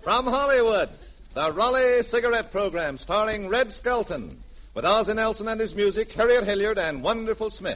From Hollywood, the Raleigh Cigarette Program starring Red Skelton, with Ozzie Nelson and his music, Harriet Hilliard and Wonderful Smith.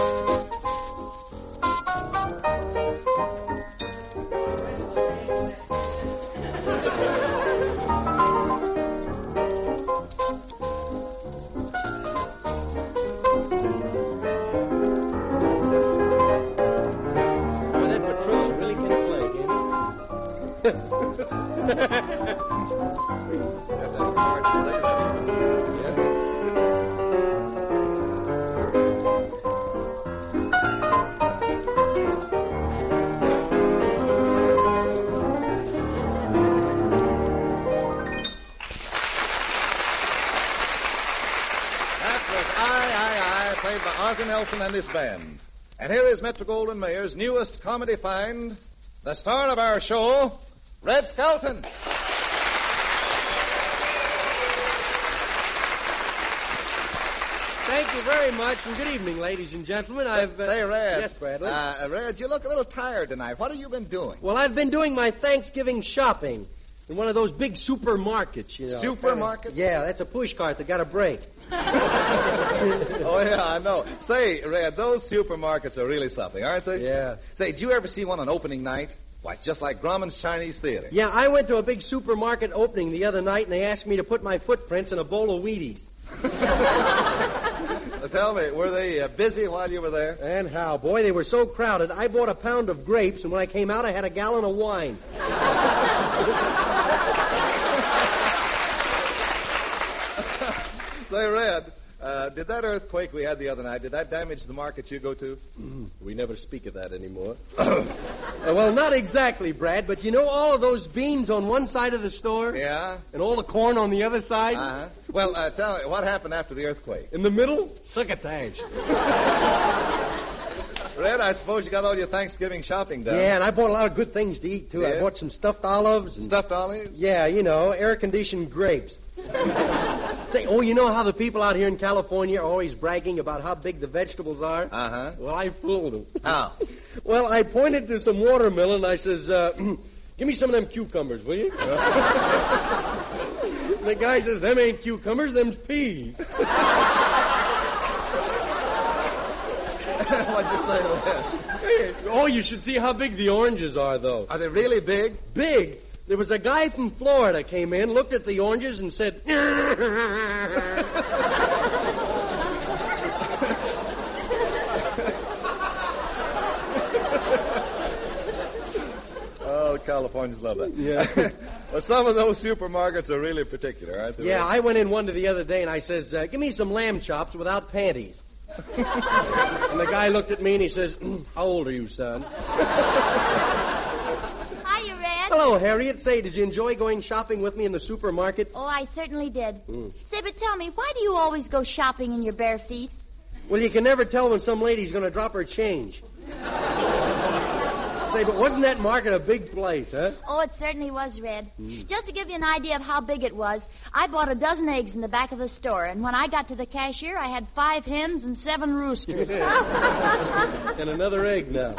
Played by Ozzie Nelson and his band. And here is Metro-Goldwyn-Mayer's newest comedy find, the star of our show, Red Skelton. Thank you very much, and good evening, ladies and gentlemen. Say, Red. Yes, Bradley? Red, you look a little tired tonight. What have you been doing? Well, I've been doing my Thanksgiving shopping in one of those big supermarkets, you know. Supermarket? Yeah, that's a push cart that got a break. Oh, yeah, I know. Say, Red, those supermarkets are really something, aren't they? Yeah. Say, did you ever see one on opening night? Why, it's just like Grauman's Chinese Theater. Yeah, I went to a big supermarket opening the other night, and they asked me to put my footprints in a bowl of Wheaties. Tell me, were they busy while you were there? And how? Boy, they were so crowded, I bought a pound of grapes, and when I came out, I had a gallon of wine. Say, Red, did that earthquake we had the other night, did that damage the market you go to? We never speak of that anymore. Well, not exactly, Brad, but you know all of those beans on one side of the store? Yeah? And all the corn on the other side? Uh-huh. Well, tell me, what happened after the earthquake? In the middle, succotash. Red, I suppose you got all your Thanksgiving shopping done. Yeah, and I bought a lot of good things to eat, too. Yeah? I bought some stuffed olives. And... Stuffed olives? Yeah, you know, air-conditioned grapes. Say, you know how the people out here in California are always bragging about how big the vegetables are? Uh-huh. Well, I fooled them. How? Well, I pointed to some watermelon, and I says, give me some of them cucumbers, will you? The guy says, them ain't cucumbers, them's peas. What'd you say to that? You should see how big the oranges are, though. Are they really big? Big. There was a guy from Florida came in, looked at the oranges, and said... Oh, Californians love that. Yeah. Well, some of those supermarkets are really particular, aren't they? Yeah, I went in one to the other day, and I says, give me some lamb chops without panties. And the guy looked at me, and he says, how old are you, son? Hiya, Red. Hello, Harriet. Say, did you enjoy going shopping with me in the supermarket? Oh, I certainly did. Say, but tell me, why do you always go shopping in your bare feet? Well, you can never tell when some lady's going to drop her change. Say, but wasn't that market a big place, huh? Oh, it certainly was, Red. Just to give you an idea of how big it was, I bought a dozen eggs in the back of the store, and when I got to the cashier, I had 5 hens and 7 roosters. And another egg now.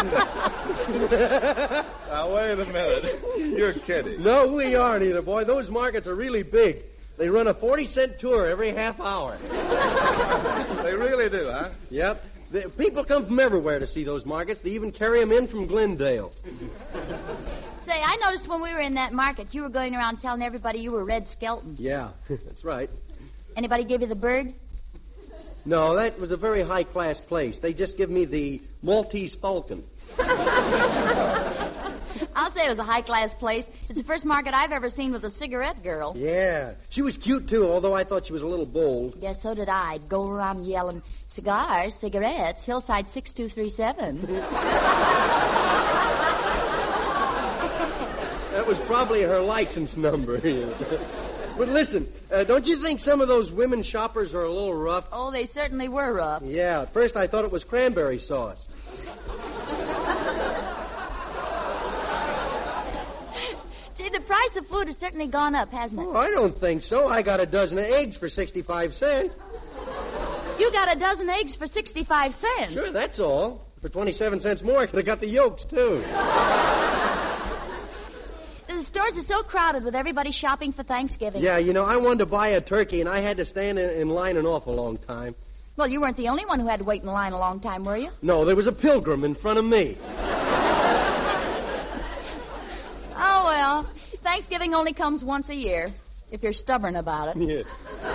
Now, wait a minute. You're kidding. No, we aren't either, boy. Those markets are really big. They run a 40-cent tour every half hour. They really do, huh? Yep. People come from everywhere to see those markets. They even carry them in from Glendale. Say, I noticed when we were in that market, you were going around telling everybody you were Red Skelton. Yeah, that's right. Anybody give you the bird? No, that was a very high-class place. They just give me the Maltese Falcon. I'll say it was a high-class place. It's the first market I've ever seen with a cigarette girl. Yeah. She was cute, too, although I thought she was a little bold. Yes, so did I. I'd go around yelling, cigars, cigarettes, Hillside 6237. That was probably her license number. But listen, don't you think some of those women shoppers are a little rough? Oh, they certainly were rough. Yeah, at first I thought it was cranberry sauce. Gee, the price of food has certainly gone up, hasn't it? Oh, I don't think so. I got a dozen of eggs for 65 cents. You got a dozen eggs for 65 cents. Sure, that's all. For 27 cents more, I could have got the yolks, too. The store stores are so crowded with everybody shopping for Thanksgiving. Yeah, I wanted to buy a turkey, and I had to stand in line an awful long time. Well, you weren't the only one who had to wait in line a long time, were you? No, there was a pilgrim in front of me. Oh, well, Thanksgiving only comes once a year, if you're stubborn about it. Yeah.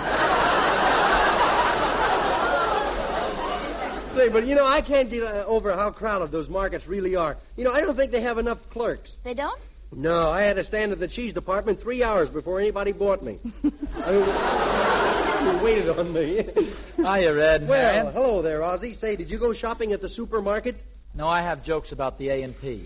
Say, but, I can't get over how crowded those markets really are. I don't think they have enough clerks. They don't? No, I had to stand at the cheese department 3 hours before anybody bought me. Waited on me. Hiya, Red. Well, hello there, Ozzie. Say, did you go shopping at the supermarket? No, I have jokes about the A&P.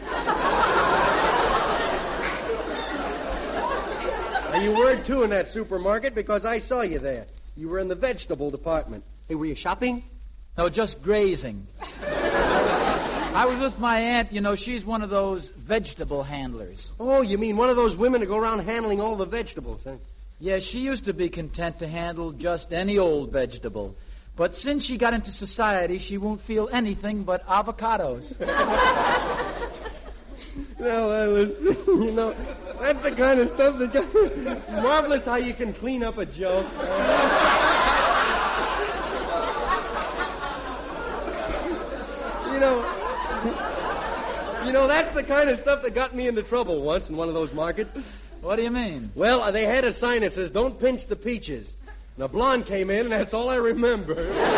Now, you were, too, in that supermarket because I saw you there. You were in the vegetable department. Hey, were you shopping? No, just grazing. I was with my aunt. She's one of those vegetable handlers. Oh, you mean one of those women who go around handling all the vegetables, huh? Yeah, she used to be content to handle just any old vegetable. But since she got into society, she won't feel anything but avocados. Well, that's the kind of stuff that... Marvelous how you can clean up a joke. That's the kind of stuff that got me into trouble once in one of those markets. What do you mean? Well, they had a sign that says, "Don't pinch the peaches." And a blonde came in, and that's all I remember.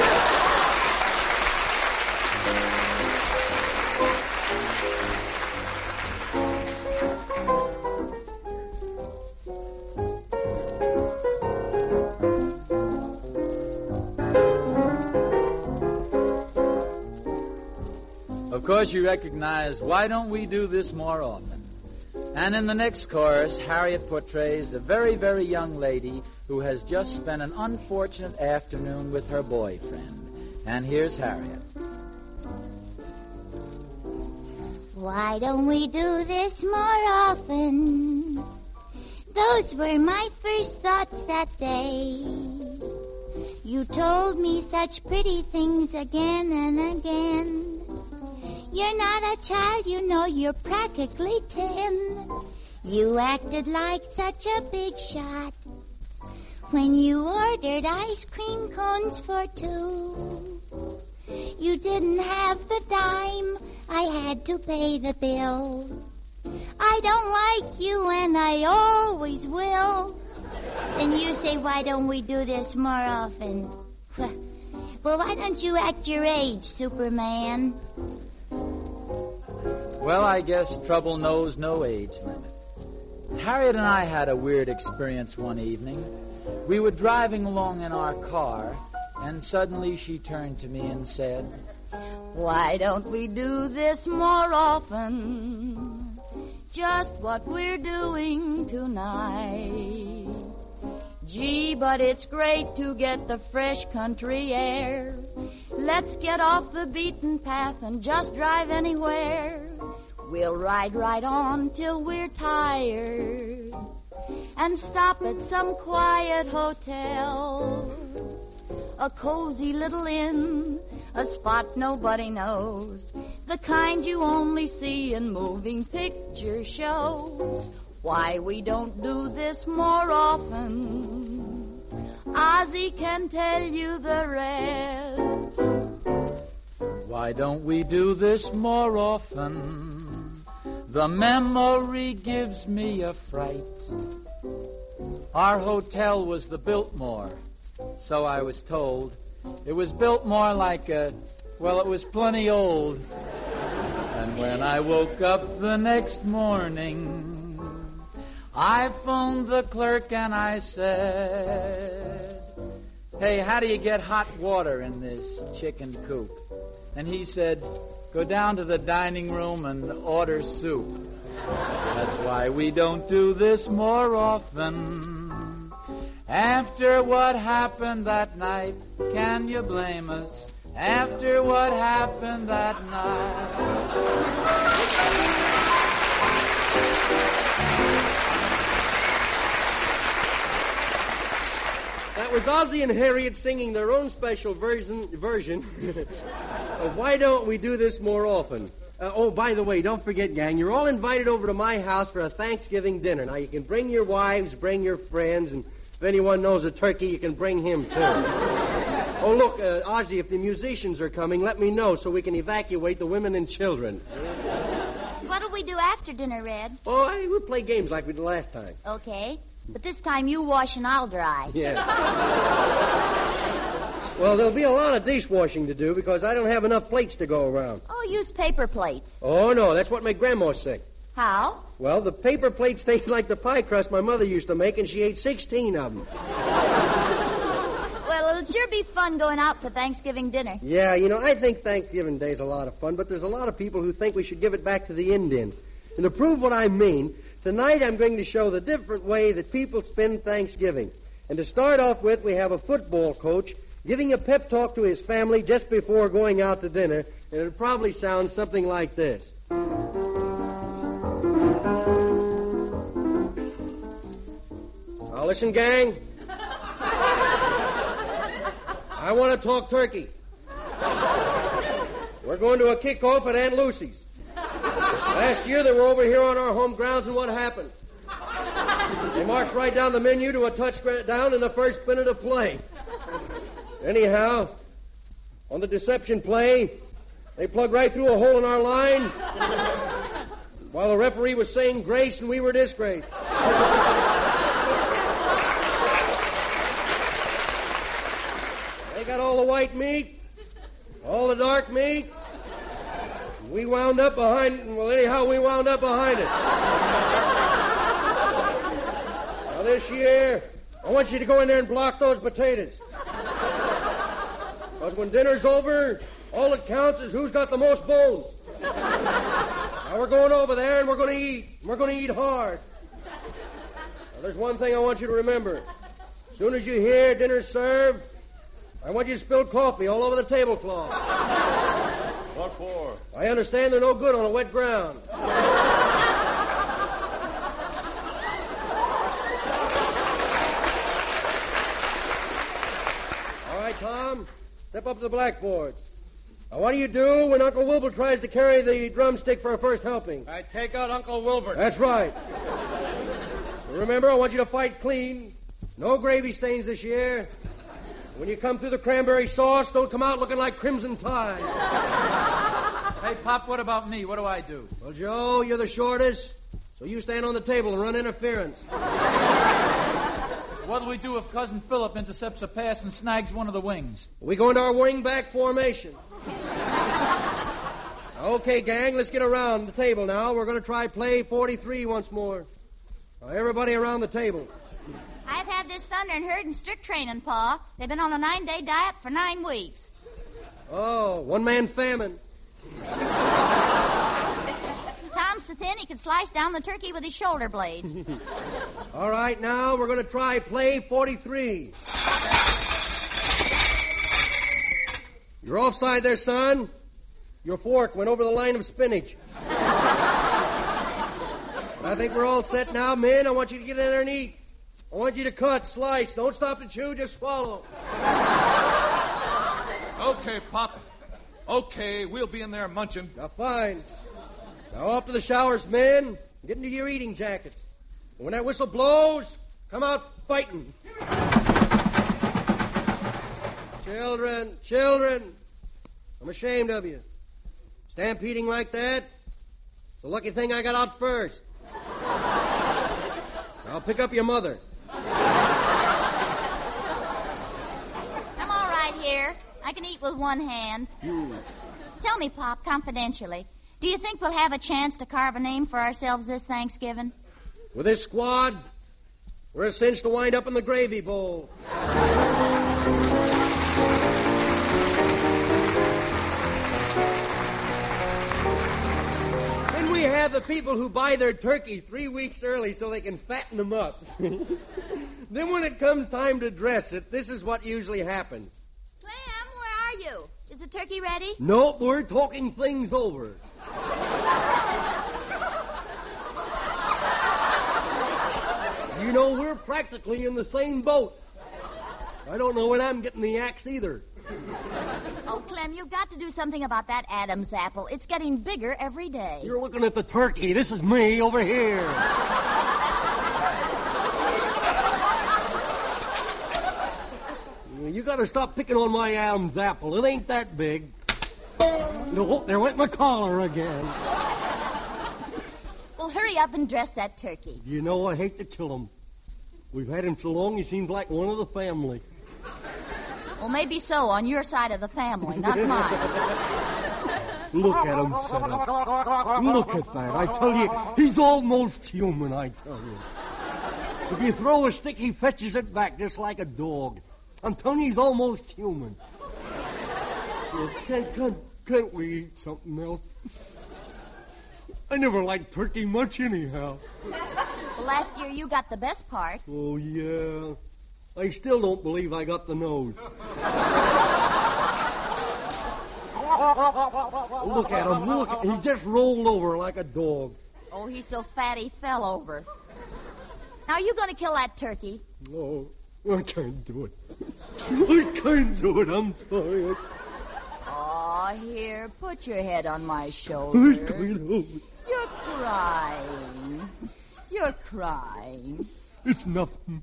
Of course, you recognize, why don't we do this more often? And in the next chorus, Harriet portrays a very, very young lady who has just spent an unfortunate afternoon with her boyfriend. And here's Harriet. Why don't we do this more often? Those were my first thoughts that day. You told me such pretty things again and again. You're not a child, you're practically 10. You acted like such a big shot when you ordered ice cream cones for 2. You didn't have the dime, I had to pay the bill. I don't like you and I always will. And you say, why don't we do this more often? Well, why don't you act your age, Superman? Well, I guess trouble knows no age limit. Harriet and I had a weird experience one evening. We were driving along in our car, and suddenly she turned to me and said, "Why don't we do this more often? Just what we're doing tonight. Gee, but it's great to get the fresh country air. Let's get off the beaten path and just drive anywhere. We'll ride right on till we're tired and stop at some quiet hotel, a cozy little inn, a spot nobody knows, the kind you only see in moving picture shows. Why we don't do this more often, Ozzie can tell you the rest. Why don't we do this more often? The memory gives me a fright. Our hotel was the Biltmore, so I was told. It was built more like it was plenty old. And when I woke up the next morning, I phoned the clerk and I said, "Hey, how do you get hot water in this chicken coop?" And he said, "Go down to the dining room and order soup." That's why we don't do this more often. After what happened that night, can you blame us? After what happened that night. That was Ozzie and Harriet singing their own special version of Why Don't We Do This More Often? Oh, by the way, don't forget, gang, you're all invited over to my house for a Thanksgiving dinner. Now, you can bring your wives, bring your friends, and if anyone knows a turkey, you can bring him, too. Oh, look, Ozzy, if the musicians are coming, let me know so we can evacuate the women and children. What'll we do after dinner, Red? Oh, we'll play games like we did last time. Okay. But this time you wash and I'll dry. Yeah. Well, there'll be a lot of dishwashing to do because I don't have enough plates to go around. Oh, use paper plates. Oh, no, that's what made Grandma sick. How? Well, the paper plates taste like the pie crust my mother used to make, and she ate 16 of them. Well, it'll sure be fun going out for Thanksgiving dinner. Yeah, you know, I think Thanksgiving Day's a lot of fun, but there's a lot of people who think we should give it back to the Indians. And to prove what I mean, tonight I'm going to show the different way that people spend Thanksgiving. And to start off with, we have a football coach giving a pep talk to his family just before going out to dinner, and it'll probably sound something like this. Now listen, gang. I want to talk turkey. We're going to a kickoff at Aunt Lucy's. Last year they were over here on our home grounds, and what happened? They marched right down the menu to a touchdown in the first minute of play. Anyhow, on the deception play, they plugged right through a hole in our line while the referee was saying grace and we were disgraced. They got all the white meat, all the dark meat. We wound up behind it. Well, anyhow, we wound up behind it. Now, this year, I want you to go in there and block those potatoes. Because when dinner's over, all that counts is who's got the most bones. Now, we're going over there, and we're going to eat. And we're going to eat hard. Now, there's one thing I want you to remember. As soon as you hear dinner's served, I want you to spill coffee all over the tablecloth. What for? I understand they're no good on a wet ground. All right, Tom, step up to the blackboard. Now, what do you do when Uncle Wilbur tries to carry the drumstick for a first helping? I take out Uncle Wilbur. That's right. Remember, I want you to fight clean. No gravy stains this year. When you come through the cranberry sauce, don't come out looking like Crimson Tide. Hey, Pop, what about me? What do I do? Well, Joe, you're the shortest, so you stand on the table and run interference. What'll we do if Cousin Philip intercepts a pass and snags one of the wings? We go into our wing-back formation. Okay, gang, let's get around the table now. We're going to try play 43 once more. Now, everybody around the table. I've had this thunder and herd in strict training, Pa. They've been on a 9-day diet for 9 weeks. Oh, one-man famine. Tom's so thin he could slice down the turkey with his shoulder blades. All right, now we're going to try play 43. You're offside there, son. Your fork went over the line of spinach. I think we're all set now, men. I want you to get in there and eat. I want you to cut, slice. Don't stop to chew, just swallow. Okay, Pop. Okay, we'll be in there munching. Now, fine. Now, off to the showers, men. Get into your eating jackets. And when that whistle blows, come out fighting. Children, I'm ashamed of you. Stampeding like that, it's a lucky thing I got out first. I'll pick up your mother. I'm all right here. I can eat with one hand. Tell me, Pop, confidentially, do you think we'll have a chance to carve a name for ourselves this Thanksgiving? With this squad, we're a cinch to wind up in the gravy bowl. Then we have the people who buy their turkey 3 weeks early so they can fatten them up. Then when it comes time to dress it, this is what usually happens. Clem, where are you? Is the turkey ready? Nope, we're talking things over. You know, we're practically in the same boat. I don't know when I'm getting the axe either. Oh, Clem, you've got to do something about that Adam's apple. It's getting bigger every day. You're looking at the turkey. This is me over here. You gotta stop picking on my Adam's apple. It ain't that big. No, there went my collar again. Well, hurry up and dress that turkey. You know, I hate to kill him. We've had him so long, he seems like one of the family. Well, maybe so, on your side of the family, not mine. Look at him set up. Look at that. I tell you, he's almost human, I tell you. If you throw a stick, he fetches it back just like a dog. I'm telling you, he's almost human. Can't we eat something else? I never liked turkey much anyhow. Well, last year you got the best part. Oh, yeah. I still don't believe I got the nose. Look at him. Look. He just rolled over like a dog. Oh, he's so fat he fell over. Now, are you going to kill that turkey? No, I can't do it. I can't do it. I'm sorry. Oh, here, put your head on my I shoulder. can't do it. You're crying. You're crying. It's nothing.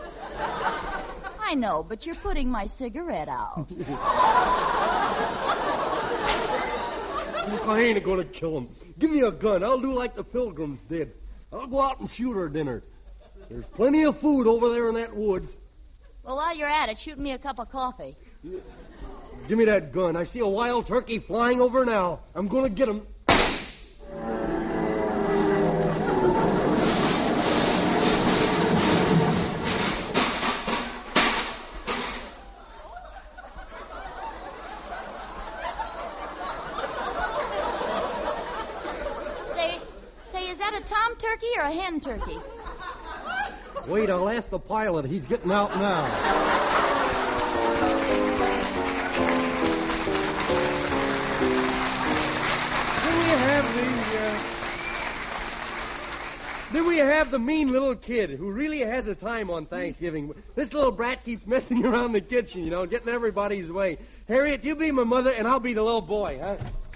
I know, but you're putting my cigarette out. Look, I ain't going to kill him. Give me a gun. I'll do like the Pilgrims did. I'll go out and shoot our dinner. There's plenty of food over there in that woods. Well, while you're at it, shoot me a cup of coffee. Give me that gun. I see a wild turkey flying over now. I'm going to get him. Say, is that a tom turkey or a hen turkey? Wait, I'll ask the pilot. He's getting out now. Then we have the mean little kid who really has a time on Thanksgiving. This little brat keeps messing around the kitchen, you know, getting everybody's way. Harriet, you be my mother, and I'll be the little boy, huh?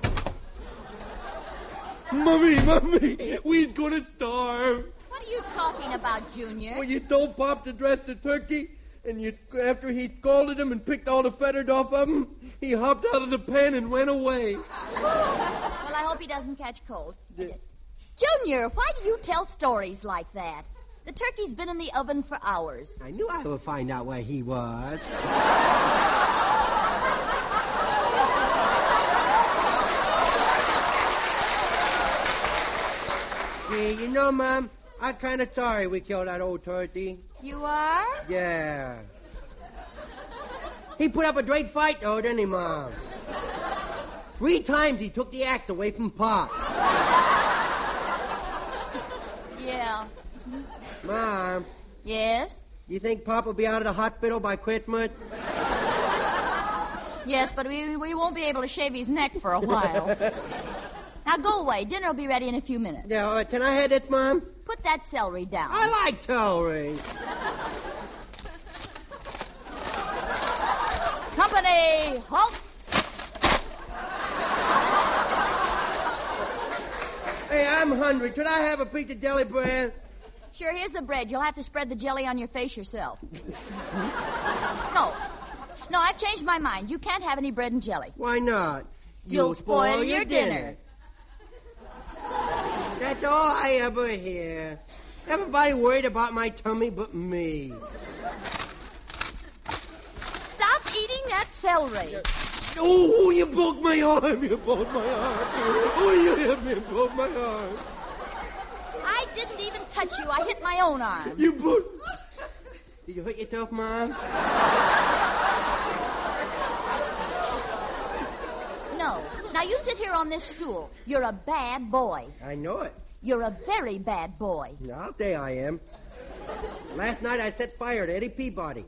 Mommy, we's gonna starve. What are you talking about, Junior? Well, you told Pop to dress the turkey, and after he scalded him and picked all the feathers off of him, he hopped out of the pan and went away. Well, I hope he doesn't catch cold. Junior, why do you tell stories like that? The turkey's been in the oven for hours. I knew I would find out where he was. Hey, you know, Mom, I'm kind of sorry we killed that old turkey. You are? Yeah. He put up a great fight, though, didn't he, Mom? 3 times he took the axe away from Pop. Yeah. Mom. Yes? You think Pop will be out of the hospital by Christmas? Yes, but we won't be able to shave his neck for a while. Now go away. Dinner will be ready in a few minutes. Yeah, can I have it, Mom? Put that celery down. I like celery. Company, halt! Hey, I'm hungry. Could I have a piece of jelly bread? Sure, here's the bread. You'll have to spread the jelly on your face yourself. No, I've changed my mind. You can't have any bread and jelly. Why not? You'll spoil your dinner. That's all I ever hear. Everybody worried about my tummy but me. Stop eating that celery. Oh, you broke my arm. You broke my arm. Oh, you hit me and broke my arm. I didn't even touch you. I hit my own arm. You broke... Did you hurt yourself, Mom? No. Now, you sit here on this stool. You're a bad boy. I know it. You're a very bad boy. I'll say I am. Last night I set fire to Eddie Peabody.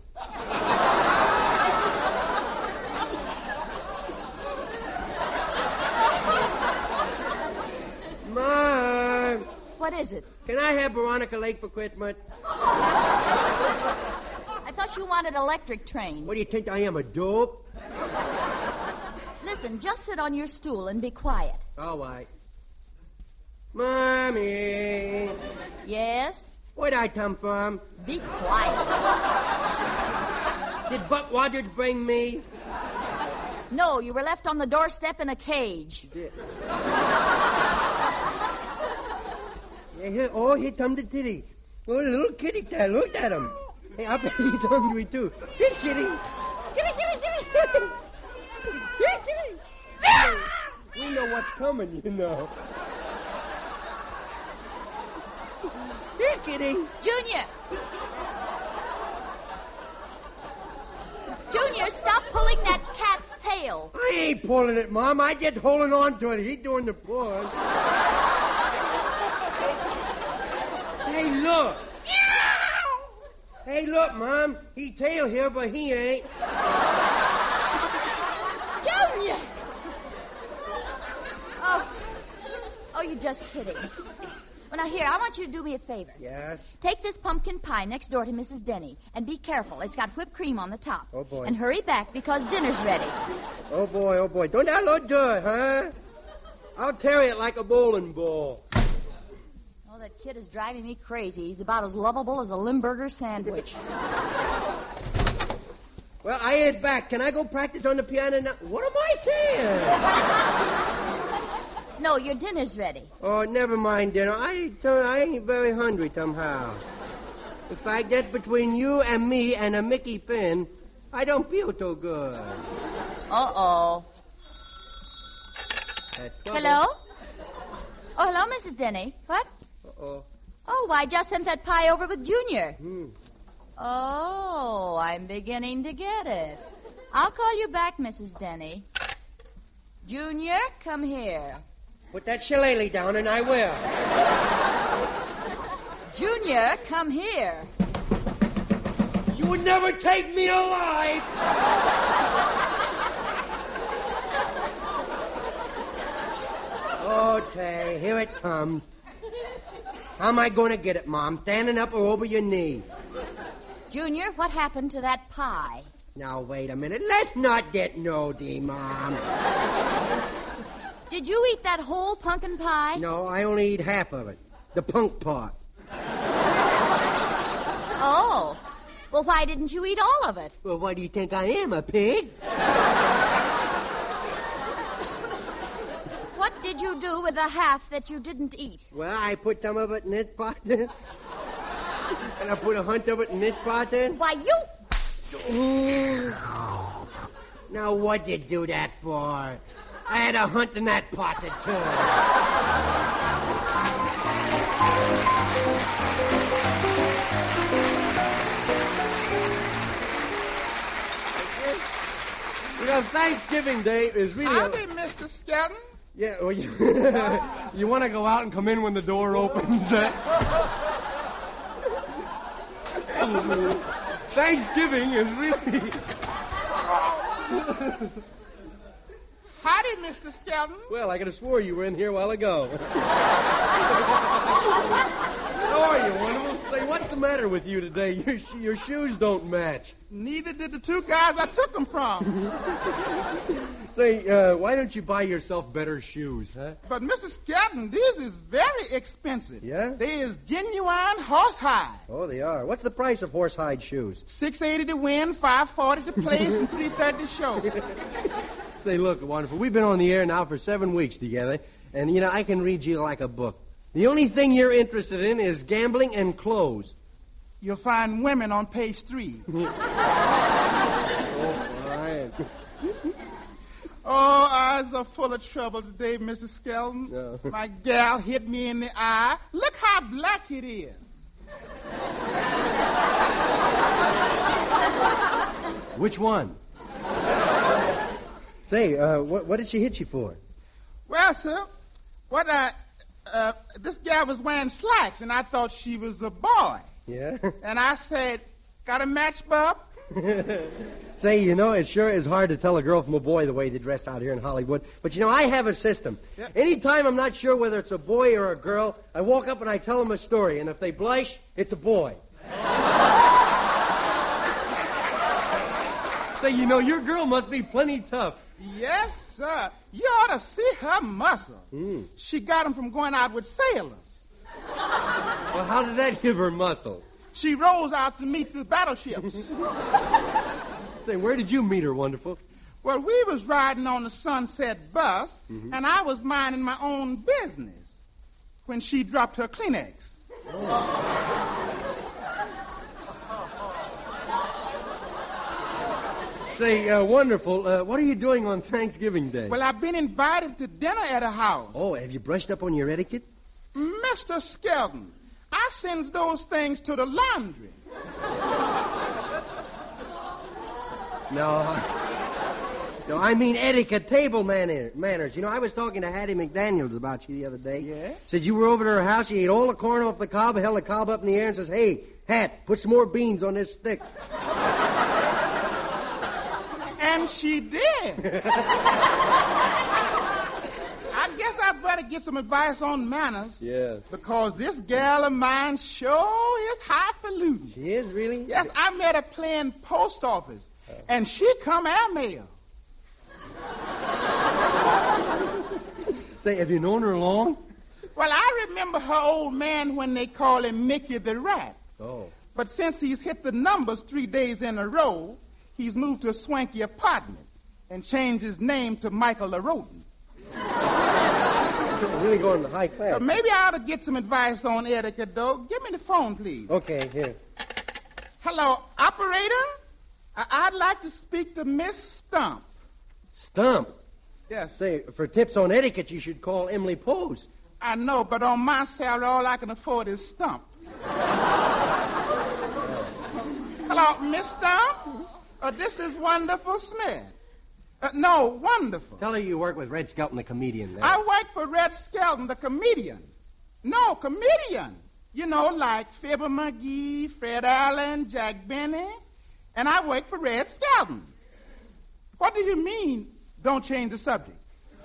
Mom! What is it? Can I have Veronica Lake for Christmas? I thought you wanted electric trains. What do you think I am, a dope? Listen, just sit on your stool and be quiet. All right. Mommy. Yes? Where'd I come from? Be quiet. Did Buck Rogers bring me? No, you were left on the doorstep in a cage. Yeah, here come the kitty. Oh, the little kitty cat. Look at him. Hey, I bet he's hungry, too. Here, kitty. Kitty, kitty, kitty. Here, kitty. We know what's coming, you know. Here, kitty. Junior! Junior, stop pulling that cat's tail. I ain't pulling it, Mom. I just holding on to it. He's doing the pulling. Hey, look. Hey, look, Mom. He tail here, but he ain't. Junior! Oh, you're just kidding. Well, now, here, I want you to do me a favor. Yes? Take this pumpkin pie next door to Mrs. Denny, and be careful. It's got whipped cream on the top. Oh, boy. And hurry back, because dinner's ready. Oh, boy, oh, boy. Don't that look good, huh? I'll carry it like a bowling ball. Oh, that kid is driving me crazy. He's about as lovable as a Limburger sandwich. Well, I ain't back. Can I go practice on the piano now? What am I saying? No, your dinner's ready. Oh, never mind dinner. I ain't very hungry somehow. In fact, that's between you and me and a Mickey Finn. I don't feel so good. Uh-oh. Hello? Oh, hello, Mrs. Denny. What? Uh-oh. Oh, I just sent that pie over with Junior. Oh, I'm beginning to get it. I'll call you back, Mrs. Denny. Junior, come here. Put that shillelagh down and I will. Junior, come here. You would never take me alive. Okay, here it comes. How am I going to get it, Mom? Standing up or over your knee? Junior, what happened to that pie? Now, wait a minute. Let's not get nosy, Mom. Did you eat that whole pumpkin pie? No, I only eat half of it. The punk part. Oh. Well, why didn't you eat all of it? Well, why do you think I am, a pig? What did you do with the half that you didn't eat? Well, I put some of it in this pot. And I put a hunch of it in this pot then. Why, you... Now, what'd you do that for? I had a hunt in that pot or two. You know, Thanksgiving Day is really... Howdy, Mr. Skelton. Yeah, well, you want to go out and come in when the door opens? Thanksgiving is really... Howdy, Mr. Skelton. Well, I could have swore you were in here a while ago. How are you, Wonderful? Say, what's the matter with you today? Your shoes don't match. Neither did the two guys I took them from. Say, why don't you buy yourself better shoes, huh? But, Mr. Skelton, these is very expensive. Yeah? They is genuine horsehide. Oh, they are. What's the price of horsehide shoes? $6.80 to win, $5.40 to place, and $3.30 to show. Say, look, Wonderful, we've been on the air now for 7 weeks together, and, you know, I can read you like a book. The only thing you're interested in is gambling and clothes. You'll find women on page 3. Oh, fine. Oh, eyes are full of trouble today, Mr. Skelton. No. My gal hit me in the eye. Look how black it is. Which one? Say, what did she hit you for? Well, sir, this gal was wearing slacks, and I thought she was a boy. Yeah? And I said, got a match, bub? Say, you know, it sure is hard to tell a girl from a boy the way they dress out here in Hollywood. But, you know, I have a system. Yep. Anytime I'm not sure whether it's a boy or a girl, I walk up and I tell them a story. And if they blush, it's a boy. Say, you know, your girl must be plenty tough. Yes, sir. You ought to see her muscle. She got them from going out with sailors. Well, how did that give her muscle? She rose out to meet the battleships. Say, where did you meet her, Wonderful? Well, we was riding on the Sunset bus, and I was minding my own business when she dropped her Kleenex. Say, Wonderful, what are you doing on Thanksgiving Day? Well, I've been invited to dinner at her house. Oh, have you brushed up on your etiquette? Mr. Skelton, I sends those things to the laundry. No, I mean etiquette, table manners. You know, I was talking to Hattie McDaniels about you the other day. Yeah? Said you were over to her house, she ate all the corn off the cob, held the cob up in the air and says, "Hey, Hat, put some more beans on this stick." And she did. I guess I'd better get some advice on manners. Yeah. Because this gal of mine sure is highfalutin. She is, really? Yes, I met her playing post office, and she come airmail. Say, have you known her long? Well, I remember her old man when they call him Mickey the Rat. Oh. But since he's hit the numbers 3 days in a row, he's moved to a swanky apartment and changed his name to Michael the Rodent. Really going to high class. Maybe I ought to get some advice on etiquette, though. Give me the phone, please. Okay, here. Hello, operator? I'd like to speak to Miss Stump. Stump? Yes. Say, for tips on etiquette, you should call Emily Pose. I know, but on my salary, all I can afford is Stump. Hello, Miss Stump? This is Wonderful Smith. No, Wonderful. Tell her you work with Red Skelton, the comedian. I work for Red Skelton, the comedian. No, comedian. You know, like Fibber McGee, Fred Allen, Jack Benny. And I work for Red Skelton. What do you mean, don't change the subject?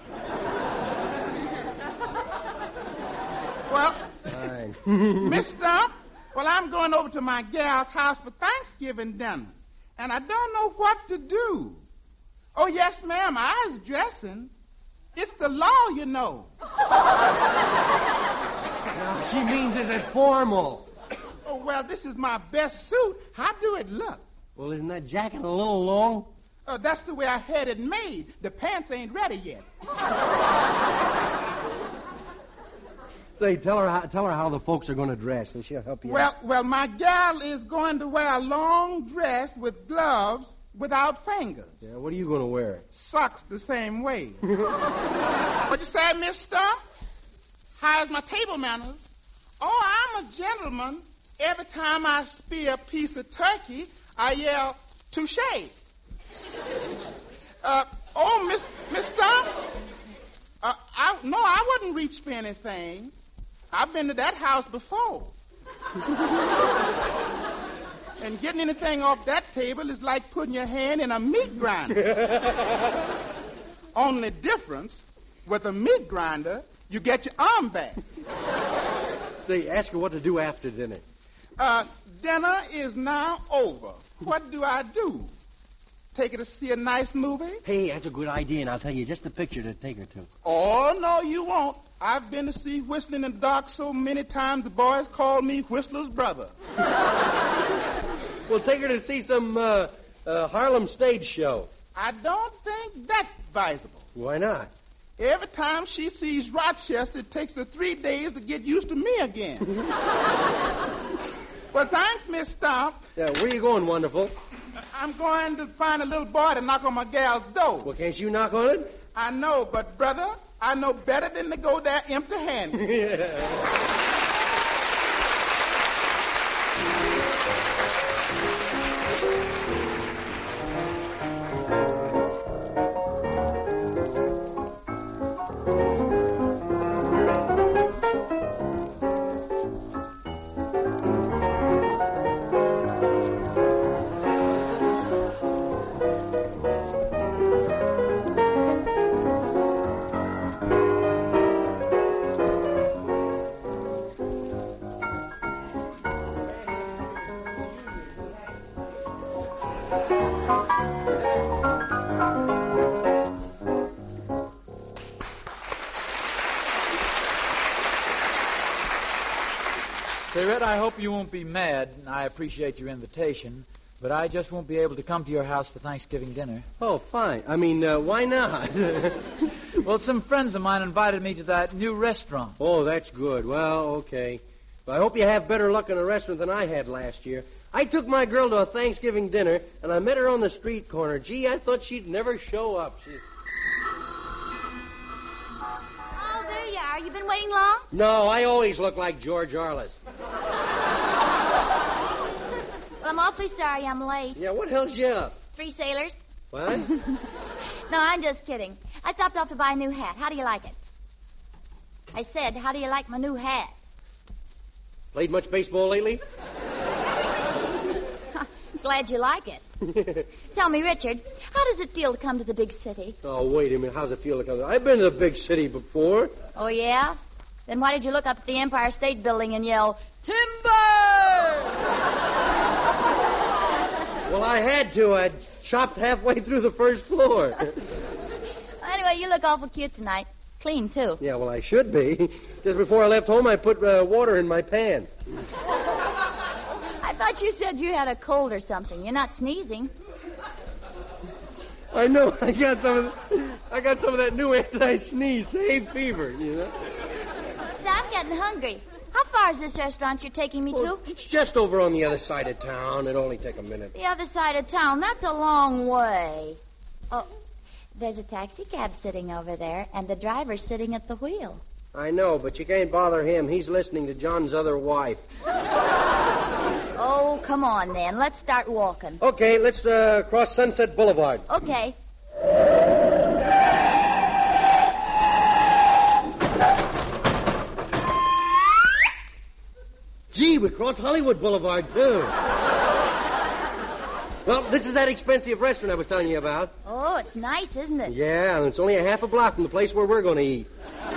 Well, Fine. Miss Stump, well, I'm going over to my gal's house for Thanksgiving dinner. And I don't know what to do. Oh, yes, ma'am, I was dressing. It's the law, you know. No, she means is it formal? Oh, well, this is my best suit. How do it look? Well, isn't that jacket a little long? That's the way I had it made. The pants ain't ready yet. Say, tell her how the folks are going to dress, and she'll help you out. Well, my gal is going to wear a long dress with gloves without fingers. Yeah, what are you going to wear? Socks the same way. What you say, Miss Stump? How's my table manners? Oh, I'm a gentleman. Every time I spear a piece of turkey, I yell, touche. Miss Stump? I wouldn't reach for anything. I've been to that house before. And getting anything off that table is like putting your hand in a meat grinder. Only difference, with a meat grinder, you get your arm back. Say, ask her what to do after dinner. Dinner is now over. What do I do? Take her to see a nice movie? Hey, that's a good idea, and I'll tell you just the picture to take her to. Oh, no, you won't. I've been to see Whistling in the Dark so many times the boys call me Whistler's brother. We'll take her to see some Harlem stage show. I don't think that's advisable. Why not? Every time she sees Rochester, it takes her 3 days to get used to me again. Well, thanks, Miss Stump. Yeah, where you going, Wonderful? I'm going to find a little boy to knock on my gal's door. Well, can't you knock on it? I know, but, brother, I know better than to go there empty-handed. Yeah. Say, Red, I hope you won't be mad. I appreciate your invitation, but I just won't be able to come to your house for Thanksgiving dinner. Oh, fine. I mean, why not? Well, some friends of mine invited me to that new restaurant. Oh, that's good. Well, okay. Well, I hope you have better luck in a restaurant than I had last year. I took my girl to a Thanksgiving dinner, and I met her on the street corner. Gee, I thought she'd never show up. Oh, there you are. You been waiting long? No, I always look like George Arliss. Well, I'm awfully sorry I'm late. Yeah, what hell's you up? 3 sailors? What? No, I'm just kidding. I stopped off to buy a new hat. How do you like it? I said, how do you like my new hat? Played much baseball lately? Glad you like it. Tell me, Richard, how does it feel to come to the big city? Oh, wait a minute. How's it feel to come? I've been to the big city before. Oh, yeah? Then why did you look up at the Empire State Building and yell, Timber! Well, I had to. I chopped halfway through the first floor. Anyway, you look awful cute tonight. Clean, too. Yeah, well, I should be. Just before I left home, I put water in my pan. I thought you said you had a cold or something. You're not sneezing. I know. I got some of that new anti-sneeze, hay fever, you know. So I'm getting hungry. How far is this restaurant you're taking me to? It's just over on the other side of town. It'll only take a minute. The other side of town. That's a long way. Oh, there's a taxi cab sitting over there, and the driver's sitting at the wheel. I know, but you can't bother him. He's listening to John's other wife. Oh, come on, then. Let's start walking. Okay, let's cross Sunset Boulevard. Okay. Gee, we crossed Hollywood Boulevard, too. Well, this is that expensive restaurant I was telling you about. Oh, it's nice, isn't it? Yeah, and it's only a half a block from the place where we're going to eat.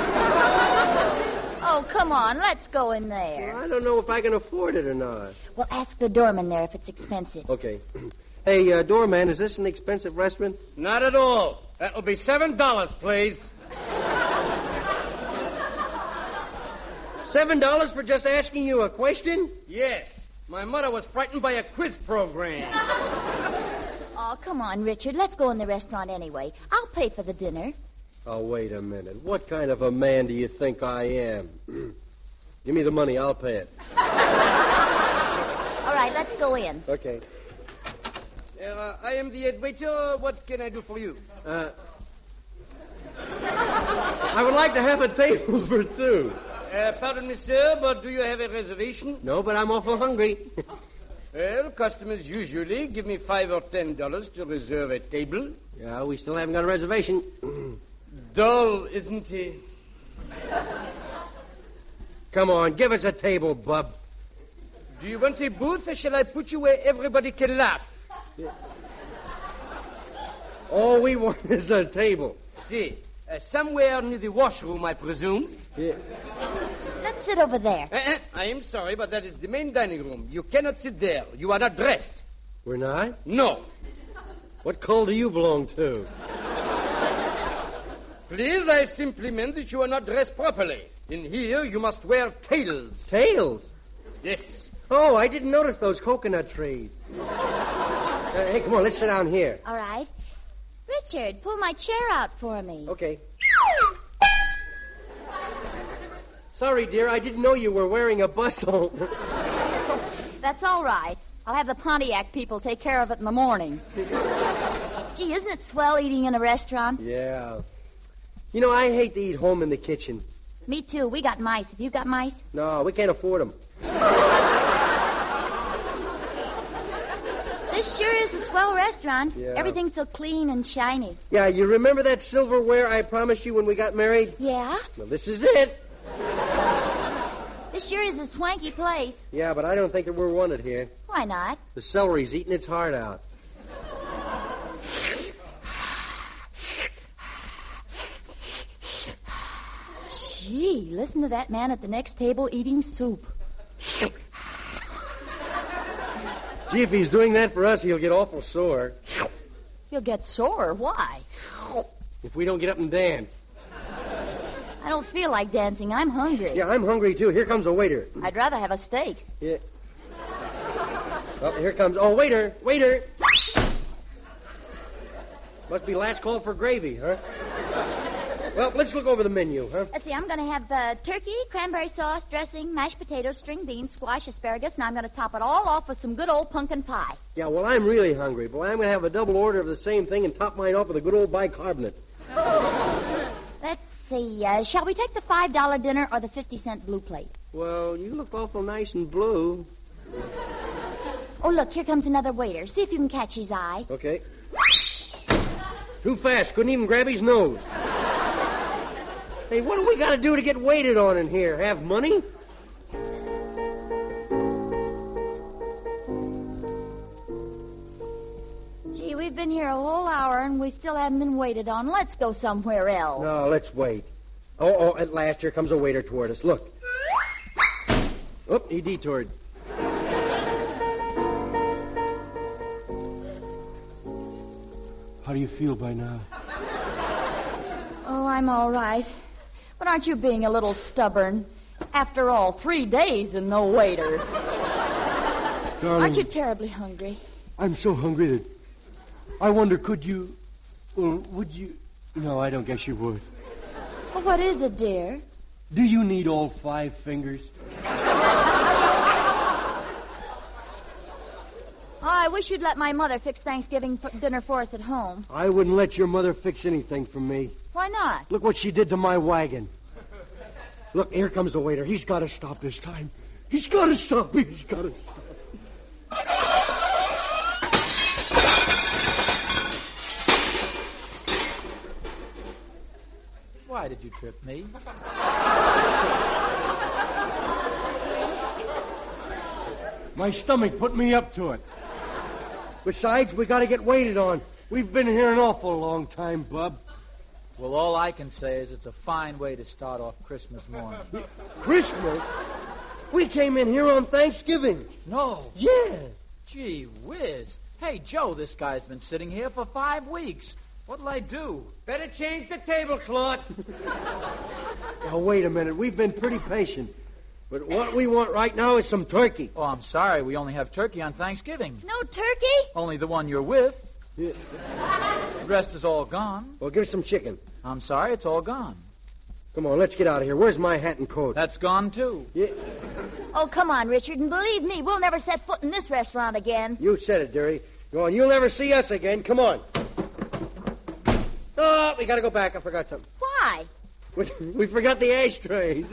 Oh, come on. Let's go in there. Well, I don't know if I can afford it or not. Well, ask the doorman there if it's expensive. Okay. Hey, doorman, is this an expensive restaurant? Not at all. That'll be $7, please. $7 for just asking you a question? Yes. My mother was frightened by a quiz program. Oh, come on, Richard. Let's go in the restaurant anyway. I'll pay for the dinner. Oh, wait a minute. What kind of a man do you think I am? Give me the money. I'll pay it. All right, let's go in. Okay. I am the head waiter. What can I do for you? I would like to have a table for two. Pardon me, sir, but do you have a reservation? No, but I'm awful hungry. Well, customers usually give me $5 or $10 to reserve a table. Yeah, we still haven't got a reservation. Dull, isn't he? Come on, give us a table, bub. Do you want a booth, or shall I put you where everybody can laugh? All we want is a table. See, somewhere near the washroom, I presume. Yeah. Let's sit over there. I am sorry, but that is the main dining room. You cannot sit there. You are not dressed. We're not? No. What cult do you belong to? Please, I simply meant that you are not dressed properly. In here, you must wear tails. Tails? Yes. Oh, I didn't notice those coconut trees. Hey, come on, let's sit down here. All right. Richard, pull my chair out for me. Okay. Sorry, dear, I didn't know you were wearing a bustle. That's all right. I'll have the Pontiac people take care of it in the morning. Gee, isn't it swell eating in a restaurant? Yeah. You know, I hate to eat home in the kitchen. Me too. We got mice. Have you got mice? No, we can't afford them. This sure is a swell restaurant. Yeah. Everything's so clean and shiny. Yeah, you remember that silverware I promised you when we got married? Yeah? Well, this is it. This sure is a swanky place. Yeah, but I don't think that we're wanted here. Why not? The celery's eating its heart out. Gee, listen to that man at the next table eating soup. Gee, if he's doing that for us, he'll get awful sore. You'll get sore. Why? If we don't get up and dance. I don't feel like dancing. I'm hungry. Yeah, I'm hungry, too. Here comes a waiter. I'd rather have a steak. Yeah. Well, here comes... Oh, waiter! Waiter! Must be last call for gravy, huh? Well, let's look over the menu, huh? Let's see, I'm going to have turkey, cranberry sauce, dressing, mashed potatoes, string beans, squash, asparagus, and I'm going to top it all off with some good old pumpkin pie. Yeah, well, I'm really hungry. Boy, I'm going to have a double order of the same thing and top mine off with a good old bicarbonate. Let's see, shall we take the $5 dinner or the 50-cent blue plate? Well, you look awful nice and blue. Oh, look, here comes another waiter. See if you can catch his eye. Okay. Too fast. Couldn't even grab his nose. Hey, what do we got to do to get waited on in here? Have money? Gee, we've been here a whole hour and we still haven't been waited on. Let's go somewhere else. No, let's wait. Oh, at last, here comes a waiter toward us. Look. Oop, he detoured. How do you feel by now? Oh, I'm all right. But aren't you being a little stubborn? After all, 3 days and no waiter. Darling, Aren't you terribly hungry? I'm so hungry that I wonder, could you... Well, would you... No, I don't guess you would. Well, what is it, dear? Do you need all 5 fingers? Oh, I wish you'd let my mother fix Thanksgiving dinner for us at home. I wouldn't let your mother fix anything for me. Why not? Look what she did to my wagon. Look, here comes the waiter. He's got to stop this time. He's got to stop. He's got to stop. Why did you trip me? My stomach put me up to it. Besides, we got to get waited on. We've been here an awful long time, Bub. Well, all I can say is it's a fine way to start off Christmas morning. Christmas? We came in here on Thanksgiving. No. Yeah. Gee whiz. Hey, Joe, this guy's been sitting here for 5 weeks. What'll I do? Better change the tablecloth. Now, wait a minute. We've been pretty patient. But what we want right now is some turkey. Oh, I'm sorry. We only have turkey on Thanksgiving. No turkey? Only the one you're with. Yeah. The rest is all gone. Well, give us some chicken. I'm sorry, it's all gone. Come on, let's get out of here. Where's my hat and coat? That's gone, too. Yeah. Oh, come on, Richard, and believe me, we'll never set foot in this restaurant again. You said it, dearie. Go on, you'll never see us again. Come on. Oh, we got to go back. I forgot something. Why? We forgot the ashtrays.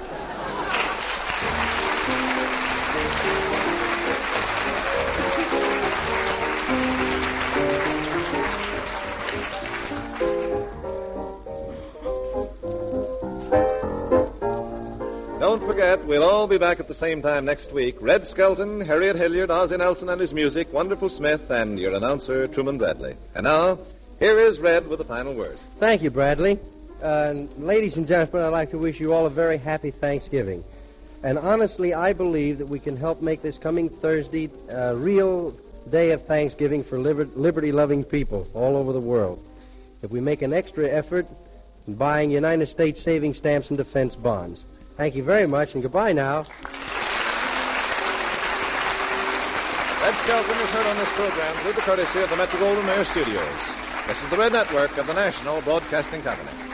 Don't forget, we'll all be back at the same time next week. Red Skelton, Harriet Hilliard, Ozzie Nelson and his music, Wonderful Smith, and your announcer, Truman Bradley. And now, here is Red with the final word. Thank you, Bradley. Ladies and gentlemen, I'd like to wish you all a very happy Thanksgiving. And honestly, I believe that we can help make this coming Thursday a real day of Thanksgiving for liberty-loving people all over the world. If we make an extra effort in buying United States savings stamps and defense bonds. Thank you very much, and goodbye now. Red Skelton is heard on this program through the courtesy of the Metro-Goldwyn-Mayer Studios. This is the Red Network of the National Broadcasting Company.